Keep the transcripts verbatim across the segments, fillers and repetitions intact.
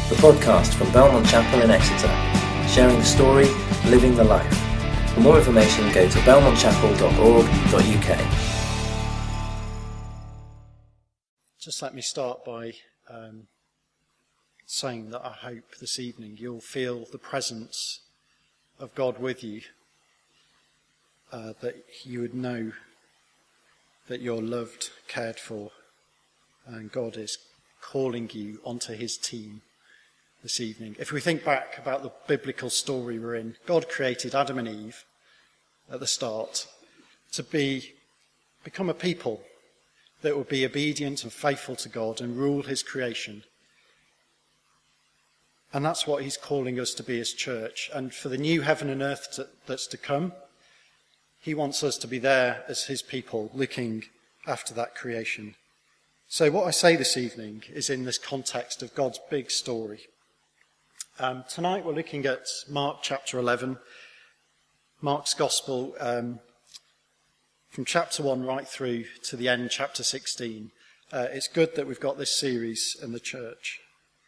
the podcast from Belmont Chapel in Exeter, sharing the story, living the life. For more information, go to belmont chapel dot org dot u k. Just let me start by um, saying that I hope this evening you'll feel the presence of God with you, uh, that you would know that you're loved, cared for, and God is calling you onto his team this evening. If we think back about the biblical story we're in, God created Adam and Eve at the start to be become a people that would be obedient and faithful to God and rule his creation. And that's what he's calling us to be as church. And for the new heaven and earth to, that's to come, he wants us to be there as his people, looking after that creation. So what I say this evening is in this context of God's big story. Um, tonight we're looking at Mark chapter eleven, Mark's Gospel, um, from chapter one right through to the end, chapter sixteen. Uh, it's good that we've got this series in the church.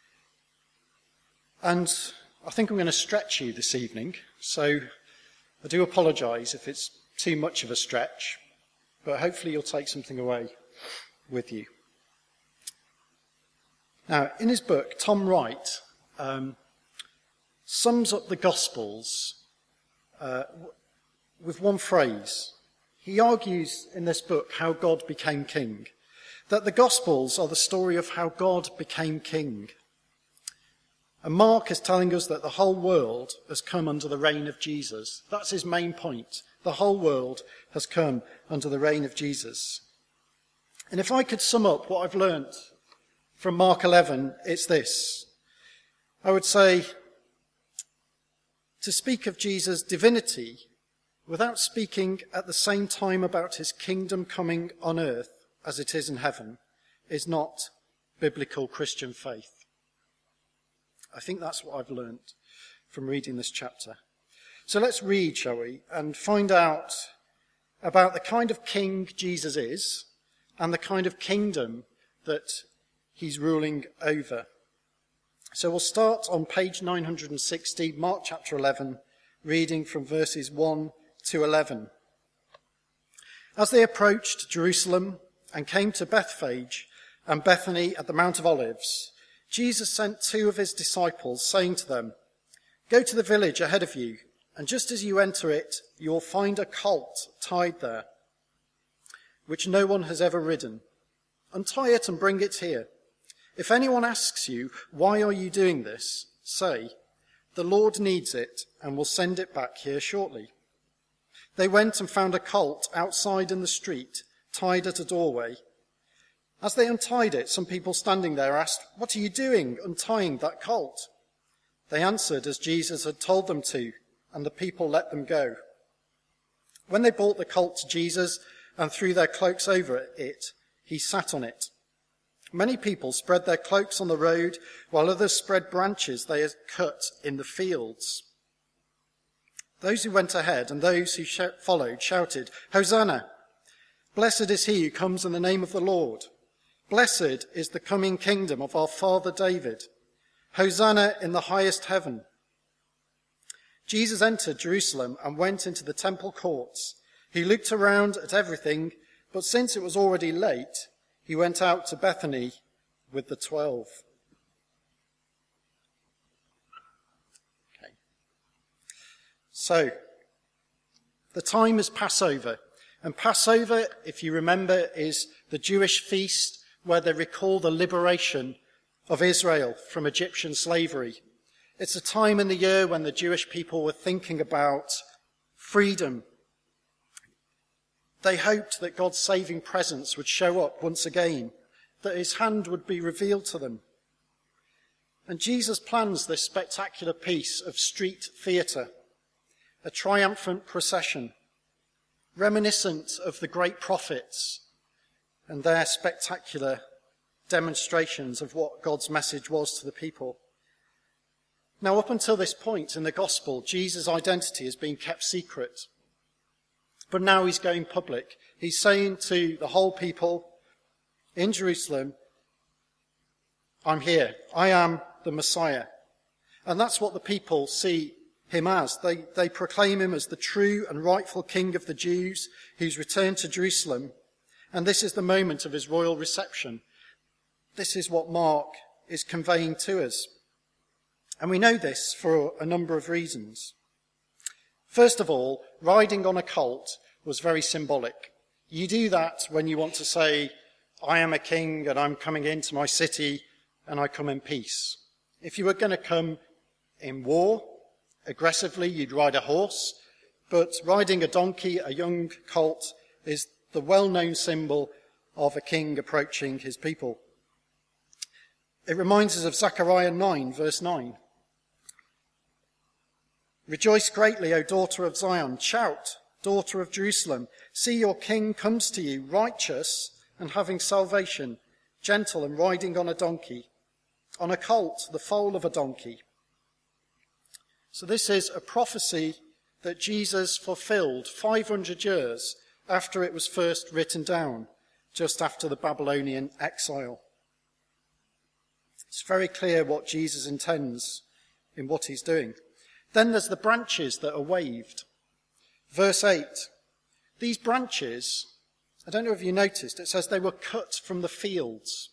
And I think I'm going to stretch you this evening, so I do apologise if it's too much of a stretch, but hopefully you'll take something away with you. Now, in his book, Tom Wright um, sums up the Gospels uh, with one phrase. He argues in this book how God became king, that the Gospels are the story of how God became king. And Mark is telling us that the whole world has come under the reign of Jesus. That's his main point. The whole world has come under the reign of Jesus. And if I could sum up what I've learnt from Mark eleven, it's this. I would say, to speak of Jesus' divinity without speaking at the same time about his kingdom coming on earth as it is in heaven is not biblical Christian faith. I think that's what I've learnt from reading this chapter. So let's read, shall we, and find out about the kind of king Jesus is and the kind of kingdom that he's ruling over. So we'll start on page nine hundred sixty, Mark chapter eleven, reading from verses one to eleven. As they approached Jerusalem and came to Bethphage and Bethany at the Mount of Olives, Jesus sent two of his disciples, saying to them, "Go to the village ahead of you, and just as you enter it, you will find a colt tied there, which no one has ever ridden. Untie it and bring it here. If anyone asks you, 'Why are you doing this?' say, 'The Lord needs it and will send it back here shortly.'" They went and found a colt outside in the street, tied at a doorway. As they untied it, some people standing there asked, "What are you doing, untying that colt?" They answered as Jesus had told them to, and the people let them go. When they brought the colt to Jesus and threw their cloaks over it, he sat on it. Many people spread their cloaks on the road, while others spread branches they had cut in the fields. Those who went ahead and those who followed shouted, "Hosanna! Blessed is he who comes in the name of the Lord. Blessed is the coming kingdom of our father David. Hosanna in the highest heaven." Jesus entered Jerusalem and went into the temple courts. He looked around at everything, but since it was already late, he went out to Bethany with the twelve. Okay. So, the time is Passover. And Passover, if you remember, is the Jewish feast where they recall the liberation of Israel from Egyptian slavery. It's a time in the year when the Jewish people were thinking about freedom. They hoped that God's saving presence would show up once again, that his hand would be revealed to them. And Jesus plans this spectacular piece of street theatre, a triumphant procession, reminiscent of the great prophets and their spectacular demonstrations of what God's message was to the people. Now, up until this point in the gospel, Jesus' identity has been kept secret. But now he's going public. He's saying to the whole people in Jerusalem, I'm here. I am the Messiah. And that's what the people see him as. They, they proclaim him as the true and rightful King of the Jews who's returned to Jerusalem. And this is the moment of his royal reception. This is what Mark is conveying to us. And we know this for a number of reasons. First of all, riding on a colt was very symbolic. You do that when you want to say, I am a king and I'm coming into my city and I come in peace. If you were going to come in war, aggressively, you'd ride a horse. But riding a donkey, a young colt, is the well-known symbol of a king approaching his people. It reminds us of Zechariah nine, verse nine. Rejoice greatly, O daughter of Zion. Shout, daughter of Jerusalem. See, your king comes to you, righteous and having salvation, gentle and riding on a donkey, on a colt, the foal of a donkey. So this is a prophecy that Jesus fulfilled five hundred years after it was first written down, just after the Babylonian exile. It's very clear what Jesus intends in what he's doing. Then there's the branches that are waved. Verse eight. These branches, I don't know if you noticed, it says they were cut from the fields,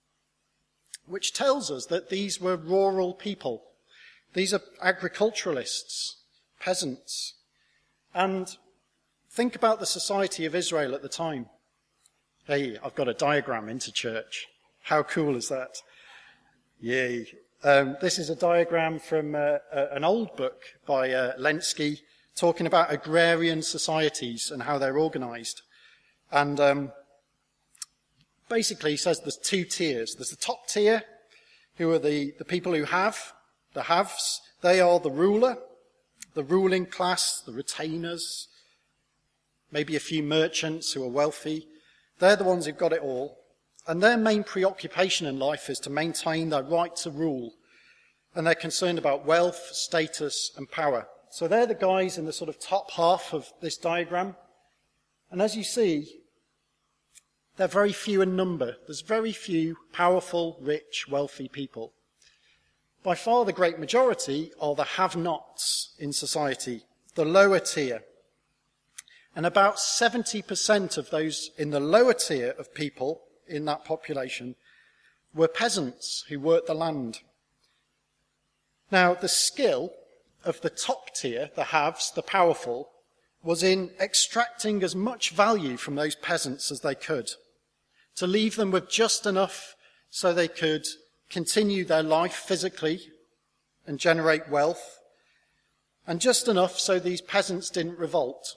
which tells us that these were rural people. These are agriculturalists, peasants. And think about the society of Israel at the time. Hey, I've got a diagram into church. How cool is that? Yay. Um, this is a diagram from uh, uh, an old book by uh, Lenski talking about agrarian societies and how they're organized. And um, basically he says there's two tiers. There's the top tier, who are the, the people who have, the haves. They are the ruler, the ruling class, the retainers, maybe a few merchants who are wealthy. They're the ones who've got it all. And their main preoccupation in life is to maintain their right to rule. And they're concerned about wealth, status, and power. So they're the guys in the sort of top half of this diagram. And as you see, they're very few in number. There's very few powerful, rich, wealthy people. By far the great majority are the have-nots in society, the lower tier. And about seventy percent of those in the lower tier of people in that population were peasants who worked the land. Now, the skill of the top tier, the haves, the powerful, was in extracting as much value from those peasants as they could, to leave them with just enough so they could continue their life physically and generate wealth, and just enough so these peasants didn't revolt.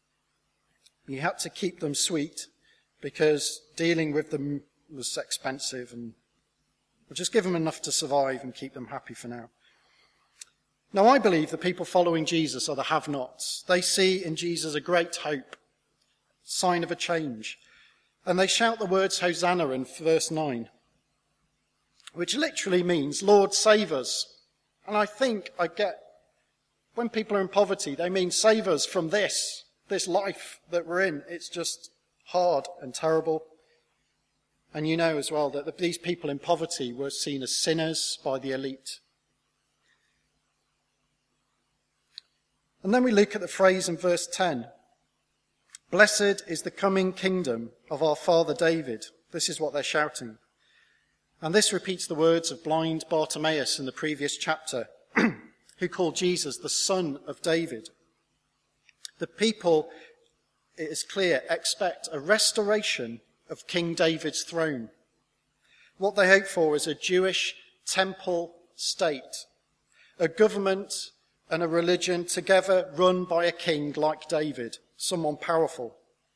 You had to keep them sweet because dealing with them was expensive, and we'll just give them enough to survive and keep them happy for now. Now, I believe the people following Jesus are the have-nots. They see in Jesus a great hope, sign of a change. And they shout the words Hosanna in verse nine, which literally means, Lord, save us. And I think I get, when people are in poverty, they mean save us from this, this life that we're in. It's just hard and terrible. And you know as well that these people in poverty were seen as sinners by the elite. And then we look at the phrase in verse ten. Blessed is the coming kingdom of our father David. This is what they're shouting. And this repeats the words of blind Bartimaeus in the previous chapter, who called Jesus the son of David. The people, it is clear, expect a restoration of King David's throne. What they hope for is a Jewish temple state, a government and a religion together run by a king like David, someone powerful.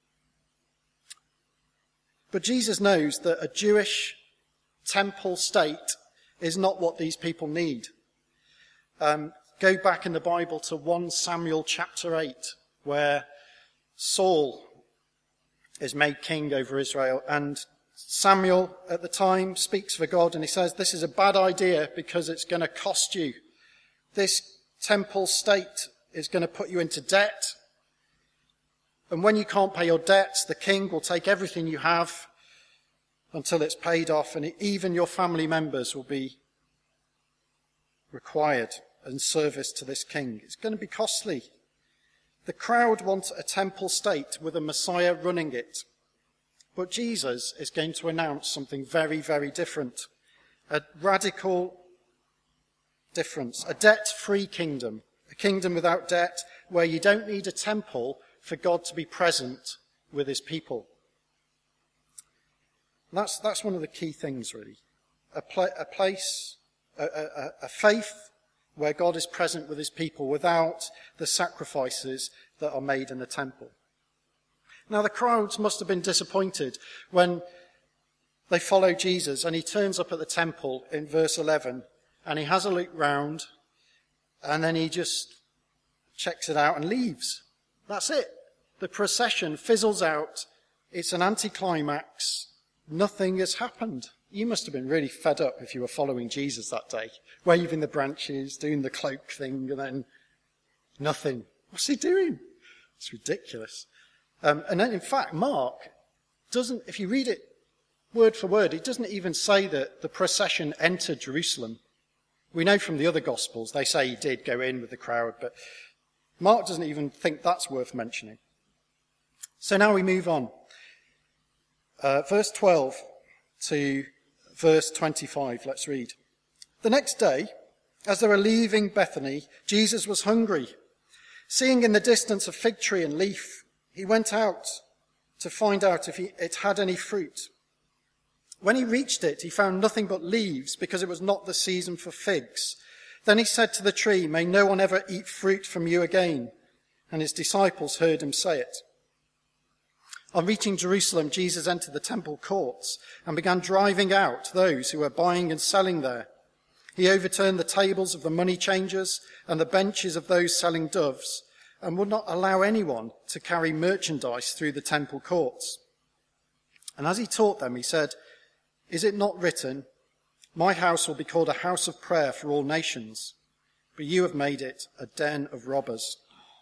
But Jesus knows that a Jewish temple state is not what these people need. Um, go back in the Bible to First Samuel chapter eight, where Saul is made king over Israel, and Samuel at the time speaks for God, and he says, this is a bad idea because it's going to cost you. This temple state is going to put you into debt. And when you can't pay your debts, the king will take everything you have until it's paid off, and even your family members will be required in service to this king. It's going to be costly. The crowd want a temple state with a Messiah running it. But Jesus is going to announce something very, very different. A radical difference. A debt-free kingdom. A kingdom without debt where you don't need a temple for God to be present with his people. And that's, that's one of the key things, really. A, pla- a place, a, a, a faith where God is present with his people without the sacrifices that are made in the temple. Now, the crowds must have been disappointed when they follow Jesus and he turns up at the temple in verse eleven and he has a look round and then he just checks it out and leaves. That's it. The procession fizzles out. It's an anticlimax. Nothing has happened. You must have been really fed up if you were following Jesus that day, waving the branches, doing the cloak thing, and then nothing. What's he doing? It's ridiculous. Um, and then, in fact, Mark doesn't, if you read it word for word, it doesn't even say that the procession entered Jerusalem. We know from the other Gospels, they say he did go in with the crowd, but Mark doesn't even think that's worth mentioning. So now we move on. Uh, verse twelve to verse twenty-five, let's read. The next day, as they were leaving Bethany, Jesus was hungry. Seeing in the distance a fig tree and leaf, he went out to find out if he, it had any fruit. When he reached it, he found nothing but leaves, because it was not the season for figs. Then he said to the tree, "May no one ever eat fruit from you again." And his disciples heard him say it. On reaching Jerusalem, Jesus entered the temple courts and began driving out those who were buying and selling there. He overturned the tables of the money changers and the benches of those selling doves, and would not allow anyone to carry merchandise through the temple courts. And as he taught them, he said, "Is it not written, 'My house will be called a house of prayer for all nations'? But you have made it a den of robbers."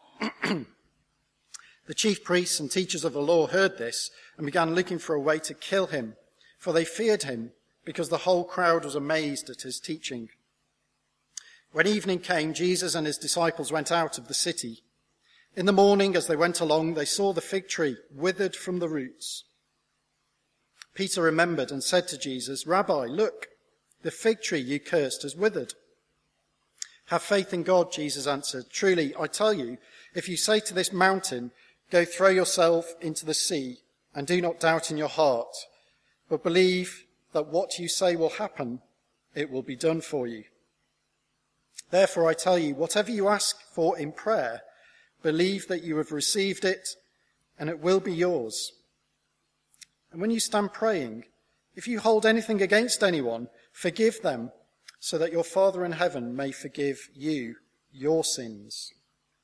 The chief priests and teachers of the law heard this and began looking for a way to kill him, for they feared him, because the whole crowd was amazed at his teaching. When evening came, Jesus and his disciples went out of the city. In the morning, as they went along, they saw the fig tree withered from the roots. Peter remembered and said to Jesus, "Rabbi, look, the fig tree you cursed has withered." "Have faith in God," Jesus answered. "Truly, I tell you, if you say to this mountain, 'Go throw yourself into the sea,' and do not doubt in your heart, but believe that what you say will happen, it will be done for you. Therefore, I tell you, whatever you ask for in prayer, believe that you have received it, and it will be yours. And when you stand praying, if you hold anything against anyone, forgive them, so that your Father in heaven may forgive you your sins."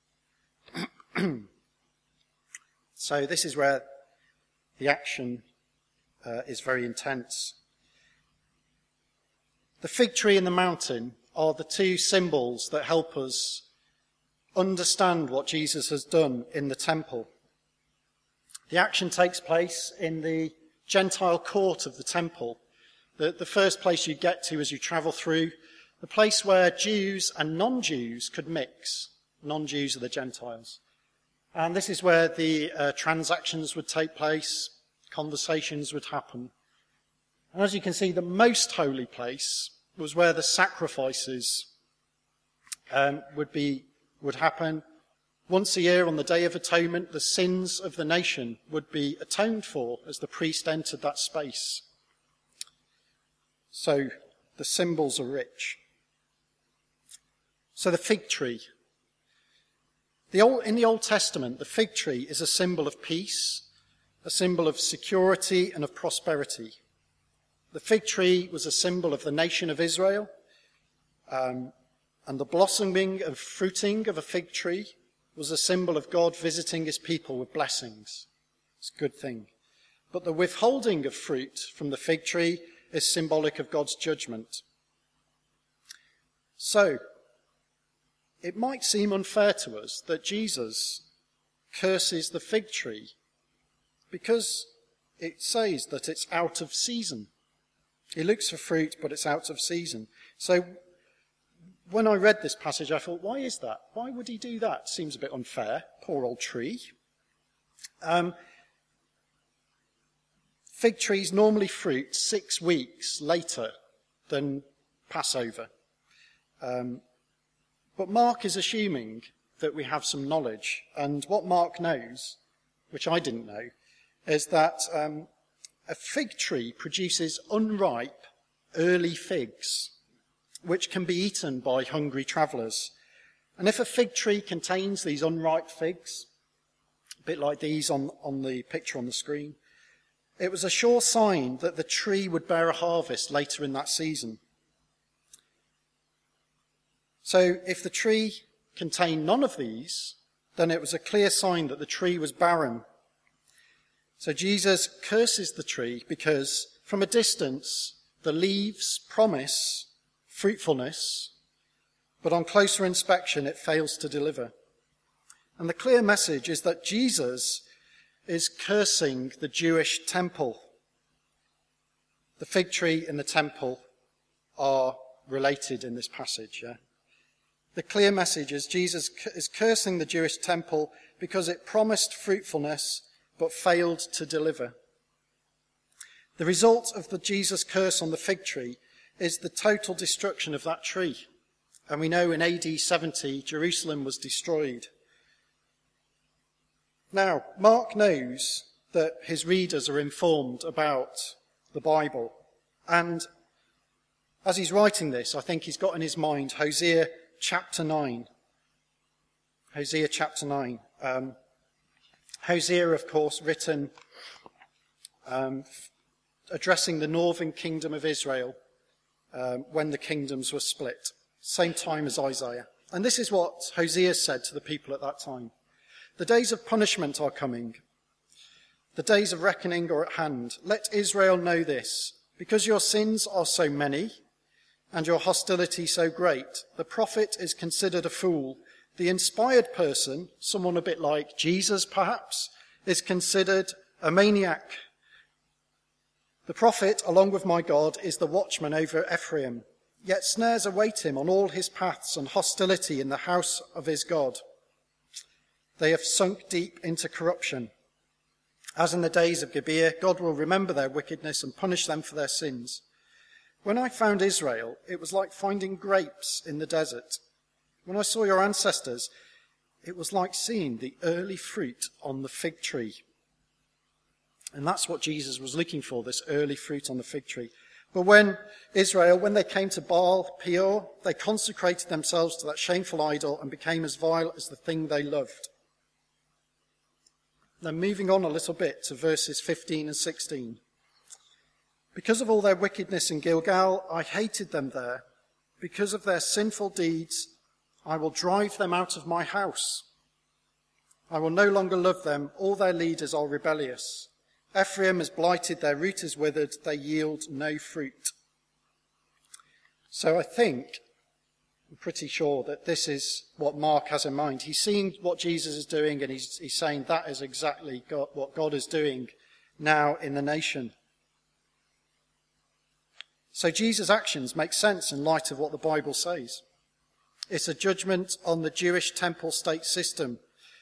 So this is where the action uh, is very intense. The fig tree and the mountain are the two symbols that help us understand what Jesus has done in the temple. The action takes place in the Gentile court of the temple, the, the first place you get to as you travel through, the place where Jews and non-Jews could mix. Non-Jews are the Gentiles. And this is where the uh, transactions would take place, conversations would happen. And as you can see, the most holy place was where the sacrifices um, would be would happen. Once a year on the Day of Atonement, the sins of the nation would be atoned for as the priest entered that space. So the symbols are rich. So the fig tree. The old, in the Old Testament, the fig tree is a symbol of peace, a symbol of security and of prosperity. The fig tree was a symbol of the nation of Israel, um, and the blossoming and fruiting of a fig tree was a symbol of God visiting his people with blessings. It's a good thing. But the withholding of fruit from the fig tree is symbolic of God's judgment. So, it might seem unfair to us that Jesus curses the fig tree because it says that it's out of season. He looks for fruit, but it's out of season. So when I read this passage, I thought, why is that? Why would he do that? Seems a bit unfair. Poor old tree. Um, fig trees normally fruit six weeks later than Passover. Um, but Mark is assuming that we have some knowledge. And what Mark knows, which I didn't know, is that um, a fig tree produces unripe early figs, which can be eaten by hungry travellers. And if a fig tree contains these unripe figs, a bit like these on, on the picture on the screen, it was a sure sign that the tree would bear a harvest later in that season. So if the tree contained none of these, then it was a clear sign that the tree was barren. So Jesus curses the tree because from a distance the leaves promise fruitfulness, but on closer inspection it fails to deliver. And the clear message is that Jesus is cursing the Jewish temple. The fig tree and the temple are related in this passage. Yeah? The clear message is Jesus is cursing the Jewish temple because it promised fruitfulness but failed to deliver. The result of the Jesus curse on the fig tree is the total destruction of that tree. And we know in A D seventy, Jerusalem was destroyed. Now, Mark knows that his readers are informed about the Bible. And as he's writing this, I think he's got in his mind Hosea chapter nine. Hosea chapter nine. Um, Hosea, of course, written um, addressing the northern kingdom of Israel um, when the kingdoms were split, same time as Isaiah. And this is what Hosea said to the people at that time. The days of punishment are coming. The days of reckoning are at hand. Let Israel know this. Because your sins are so many and your hostility so great, the prophet is considered a fool. The inspired person, someone a bit like Jesus perhaps, is considered a maniac. The prophet, along with my God, is the watchman over Ephraim. Yet snares await him on all his paths and hostility in the house of his God. They have sunk deep into corruption. As in the days of Gibeah, God will remember their wickedness and punish them for their sins. When I found Israel, it was like finding grapes in the desert. When I saw your ancestors, it was like seeing the early fruit on the fig tree. And that's what Jesus was looking for, this early fruit on the fig tree. But when Israel, when they came to Baal Peor, they consecrated themselves to that shameful idol and became as vile as the thing they loved. Now moving on a little bit to verses fifteen and sixteen. Because of all their wickedness in Gilgal, I hated them there. Because of their sinful deeds, I will drive them out of my house. I will no longer love them. All their leaders are rebellious. Ephraim is blighted, their root is withered, they yield no fruit. So I think, I'm pretty sure that this is what Mark has in mind. He's seeing what Jesus is doing and he's, he's saying that is exactly God, what God is doing now in the nation. So Jesus' actions make sense in light of what the Bible says. It's a judgment on the Jewish temple state system.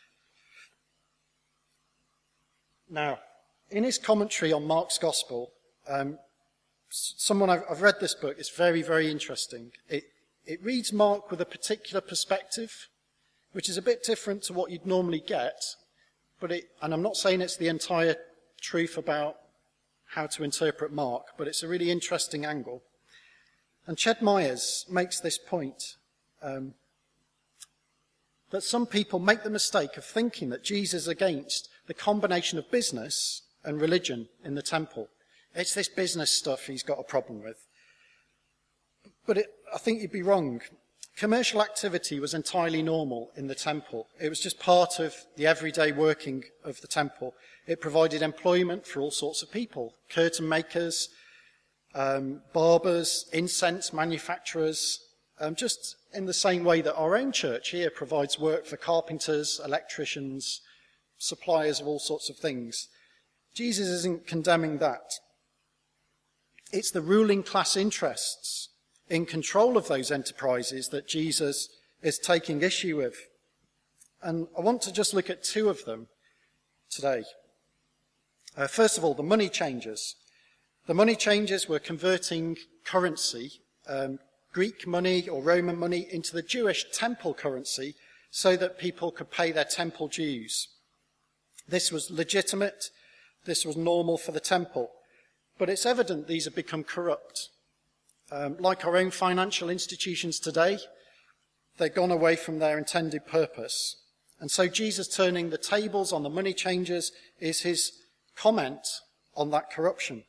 Now, in his commentary on Mark's Gospel, um, someone I've, I've read this book. It's very, very interesting. It, it reads Mark with a particular perspective, which is a bit different to what you'd normally get. But it, and I'm not saying it's the entire truth about how to interpret Mark, but it's a really interesting angle. And Ched Myers makes this point, um, that some people make the mistake of thinking that Jesus is against the combination of business and religion in the temple. It's this business stuff he's got a problem with. But it, I think you'd be wrong. Commercial activity was entirely normal in the temple. It was just part of the everyday working of the temple. It provided employment for all sorts of people. Curtain makers, um, barbers, incense manufacturers, um, just in the same way that our own church here provides work for carpenters, electricians, suppliers of all sorts of things. Jesus isn't condemning that. It's the ruling class interests in control of those enterprises that Jesus is taking issue with. And I want to just look at two of them today. Uh, first of all, the money changers. The money changers were converting currency, um, Greek money or Roman money, into the Jewish temple currency so that people could pay their temple dues. This was legitimate. This was normal for the temple. But it's evident these have become corrupt. Um, like our own financial institutions today, they've gone away from their intended purpose. And so Jesus turning the tables on the money changers is his comment on that corruption.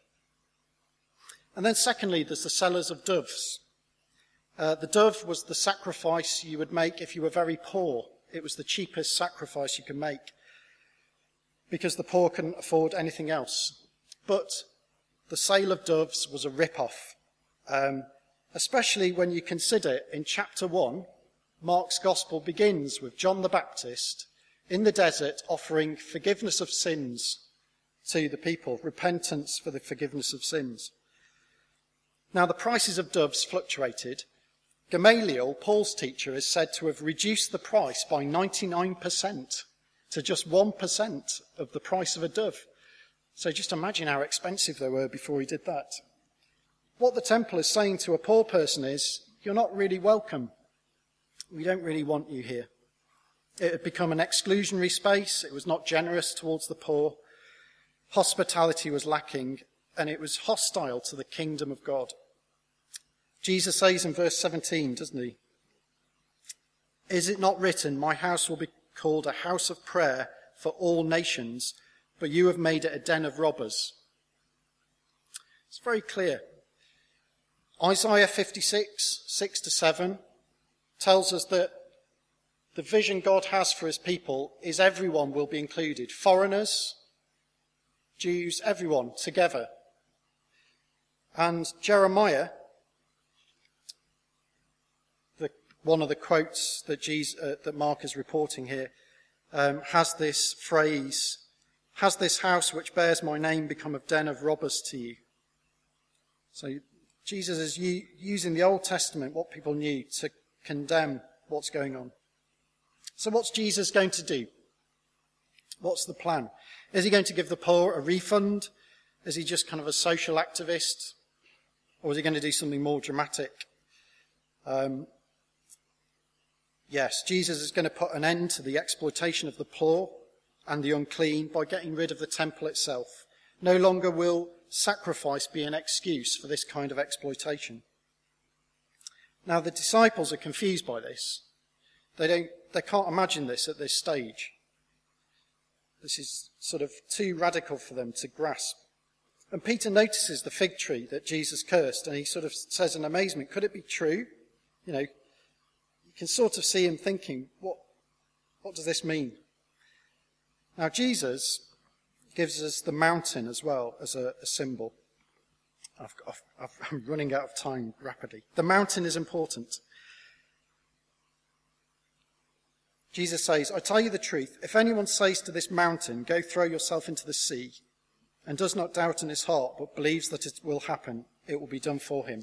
And then secondly, there's the sellers of doves. Uh, the dove was the sacrifice you would make if you were very poor. It was the cheapest sacrifice you could make because the poor couldn't afford anything else. But the sale of doves was a rip-off, um, especially when you consider in chapter one, Mark's gospel begins with John the Baptist in the desert offering forgiveness of sins to the people, repentance for the forgiveness of sins. Now, the prices of doves fluctuated. Gamaliel, Paul's teacher, is said to have reduced the price by ninety-nine percent to just one percent of the price of a dove. So just imagine how expensive they were before he did that. What the temple is saying to a poor person is, you're not really welcome. We don't really want you here. It had become an exclusionary space. It was not generous towards the poor. Hospitality was lacking, and it was hostile to the kingdom of God. Jesus says in verse seventeen, doesn't he? Is it not written, my house will be called a house of prayer for all nations, but you have made it a den of robbers? It's very clear. Isaiah fifty-six, six to seven, tells us that the vision God has for his people is everyone will be included. Foreigners, Jews, everyone together. And Jeremiah, the, one of the quotes that, Jesus, uh, that Mark is reporting here, um, has this phrase, has this house which bears my name become a den of robbers to you? So Jesus is u- using the Old Testament, what people knew, to condemn what's going on. So what's Jesus going to do? What's the plan? Is he going to give the poor a refund? Is he just kind of a social activist? Or is he going to do something more dramatic? Um, yes, Jesus is going to put an end to the exploitation of the poor and the unclean by getting rid of the temple itself. No longer will sacrifice be an excuse for this kind of exploitation. Now, the disciples are confused by this. They don't, they can't imagine this at this stage. This is sort of too radical for them to grasp. And Peter notices the fig tree that Jesus cursed, and he sort of says in amazement, could it be true? You know, you can sort of see him thinking, what, what does this mean? Now, Jesus gives us the mountain as well as a, a symbol. I've, I've, I've, I'm running out of time rapidly. The mountain is important. Jesus says, I tell you the truth, if anyone says to this mountain, go throw yourself into the sea, and does not doubt in his heart, but believes that it will happen, it will be done for him.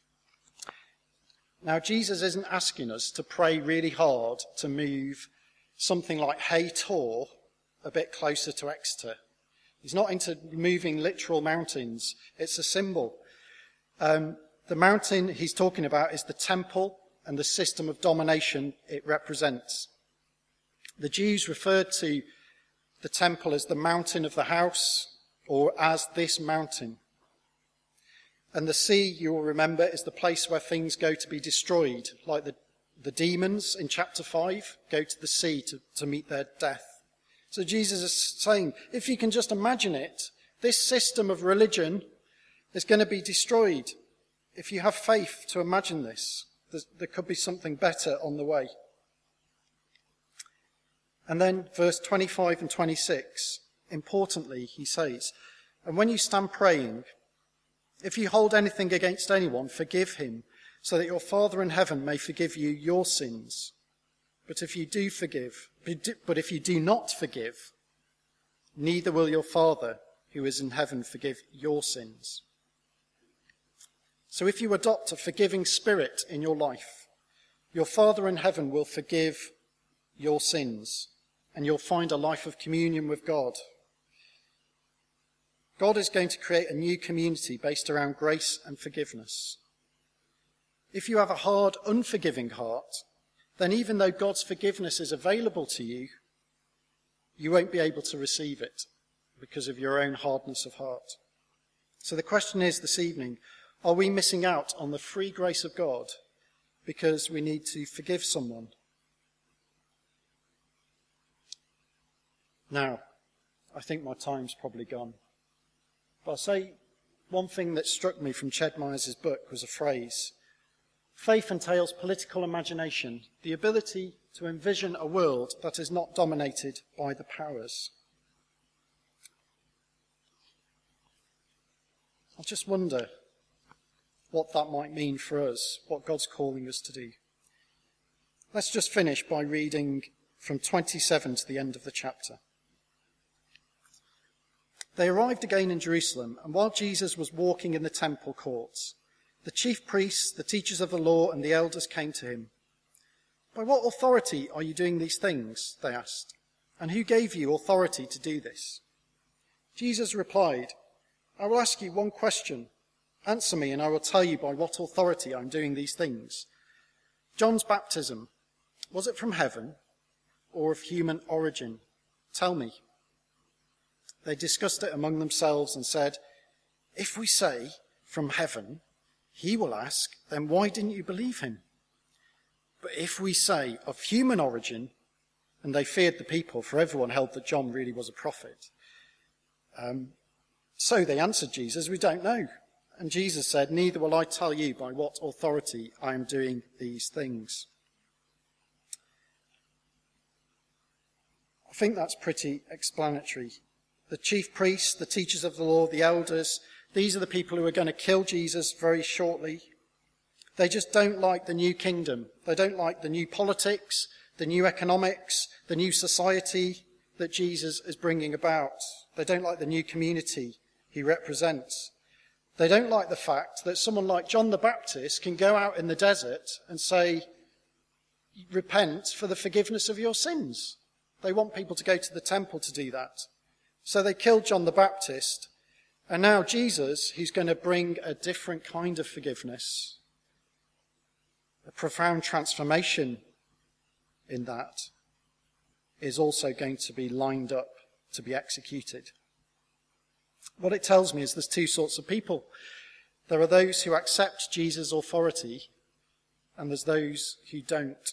Now, Jesus isn't asking us to pray really hard to move something like Hay Tor a bit closer to Exeter. He's not into moving literal mountains. It's a symbol. Um, the mountain he's talking about is the temple and the system of domination it represents. The Jews referred to the temple as the mountain of the house, or as this mountain. And the sea, you will remember, is the place where things go to be destroyed, like the, the demons in chapter five go to the sea to, to meet their death. So Jesus is saying, if you can just imagine it, this system of religion is going to be destroyed. If you have faith to imagine this, there could be something better on the way. And then verse twenty-five and twenty-six, importantly, he says, and when you stand praying, if you hold anything against anyone, forgive him, so that your Father in heaven may forgive you your sins. But if you do forgive, but if you do not forgive, neither will your Father who is in heaven forgive your sins. So if you adopt a forgiving spirit in your life, your Father in heaven will forgive your sins, and you'll find a life of communion with God. God is going to create a new community based around grace and forgiveness. If you have a hard, unforgiving heart, then even though God's forgiveness is available to you, you won't be able to receive it because of your own hardness of heart. So the question is this evening, are we missing out on the free grace of God because we need to forgive someone? Now, I think my time's probably gone. But I'll say one thing that struck me from Ched Myers' book was a phrase. Faith entails political imagination, the ability to envision a world that is not dominated by the powers. I just wonder what that might mean for us, what God's calling us to do. Let's just finish by reading from twenty-seven to the end of the chapter. They arrived again in Jerusalem, and while Jesus was walking in the temple courts, the chief priests, the teachers of the law, and the elders came to him. "By what authority are you doing these things?" they asked. "And who gave you authority to do this?" Jesus replied, "I will ask you one question. Answer me, and I will tell you by what authority I am doing these things. John's baptism, was it from heaven or of human origin? Tell me." They discussed it among themselves and said, "If we say, 'From heaven,' he will ask, 'Then why didn't you believe him?' But if we say, 'Of human origin,'" and they feared the people, for everyone held that John really was a prophet. Um, so they answered Jesus, "We don't know." And Jesus said, "Neither will I tell you by what authority I am doing these things." I think that's pretty explanatory. The chief priests, the teachers of the law, the elders, these are the people who are going to kill Jesus very shortly. They just don't like the new kingdom. They don't like the new politics, the new economics, the new society that Jesus is bringing about. They don't like the new community he represents. They don't like the fact that someone like John the Baptist can go out in the desert and say, "Repent for the forgiveness of your sins." They want people to go to the temple to do that. So they killed John the Baptist, and now Jesus, who's going to bring a different kind of forgiveness, a profound transformation in that, is also going to be lined up to be executed. What it tells me is there's two sorts of people. There are those who accept Jesus' authority, and there's those who don't.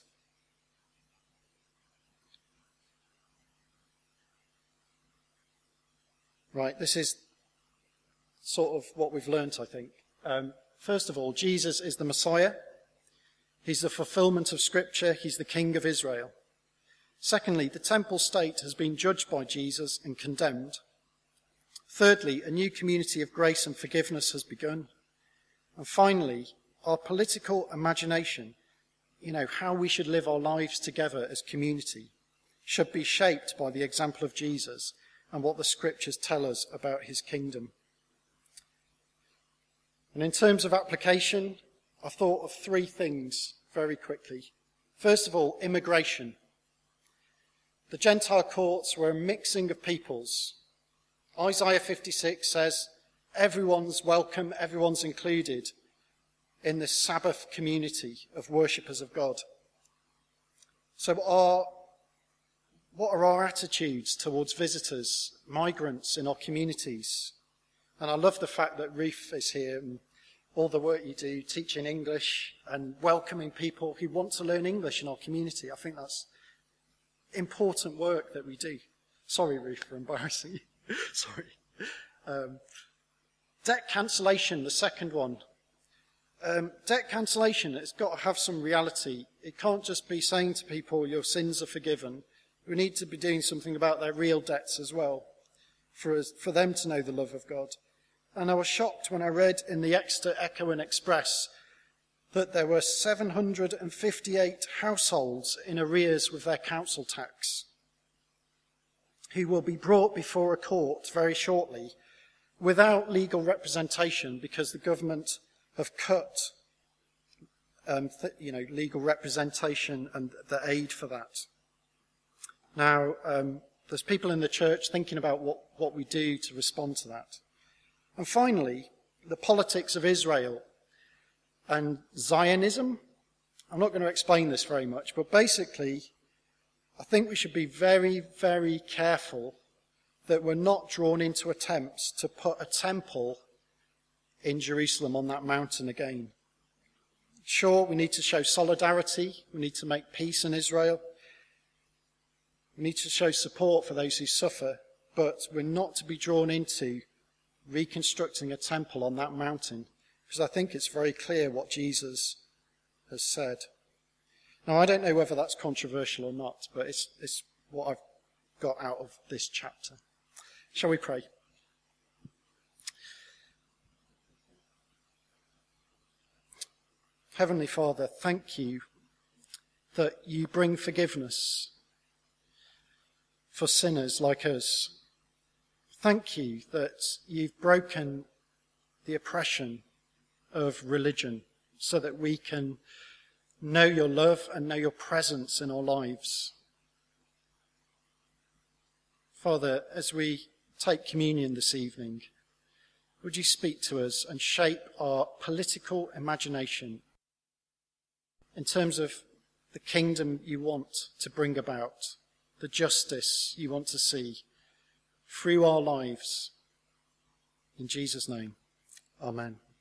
Right, this is sort of what we've learnt, I think. Um, first of all, Jesus is the Messiah. He's the fulfillment of Scripture. He's the King of Israel. Secondly, the temple state has been judged by Jesus and condemned. Thirdly, a new community of grace and forgiveness has begun. And finally, our political imagination, you know, how we should live our lives together as community, should be shaped by the example of Jesus and what the Scriptures tell us about his kingdom. And in terms of application, I thought of three things very quickly. First of all, immigration. The Gentile courts were a mixing of peoples. Isaiah fifty-six says, everyone's welcome, everyone's included in this Sabbath community of worshippers of God. So our, what are our attitudes towards visitors, migrants in our communities? And I love the fact that Ruth is here and all the work you do, teaching English and welcoming people who want to learn English in our community. I think that's important work that we do. Sorry, Ruth, for embarrassing you. Sorry. Um, debt cancellation, the second one. Um, debt cancellation, it's got to have some reality. It can't just be saying to people, your sins are forgiven. We need to be doing something about their real debts as well, for us, for them to know the love of God. And I was shocked when I read in the Exeter Echo and Express that there were seven hundred fifty-eight households in arrears with their council tax, who will be brought before a court very shortly without legal representation because the government have cut um, th- you know, legal representation and the aid for that. Now, um, there's people in the church thinking about what, what we do to respond to that. And finally, the politics of Israel and Zionism. I'm not going to explain this very much, but basically, I think we should be very, very careful that we're not drawn into attempts to put a temple in Jerusalem on that mountain again. Sure, we need to show solidarity. We need to make peace in Israel. We need to show support for those who suffer, but we're not to be drawn into reconstructing a temple on that mountain, because I think it's very clear what Jesus has said. Now, I don't know whether that's controversial or not, but it's, it's what I've got out of this chapter. Shall we pray? Heavenly Father, thank you that you bring forgiveness for sinners like us. Thank you that you've broken the oppression of religion so that we can know your love and know your presence in our lives. Father, as we take communion this evening, would you speak to us and shape our political imagination in terms of the kingdom you want to bring about, the justice you want to see through our lives. In Jesus' name, amen.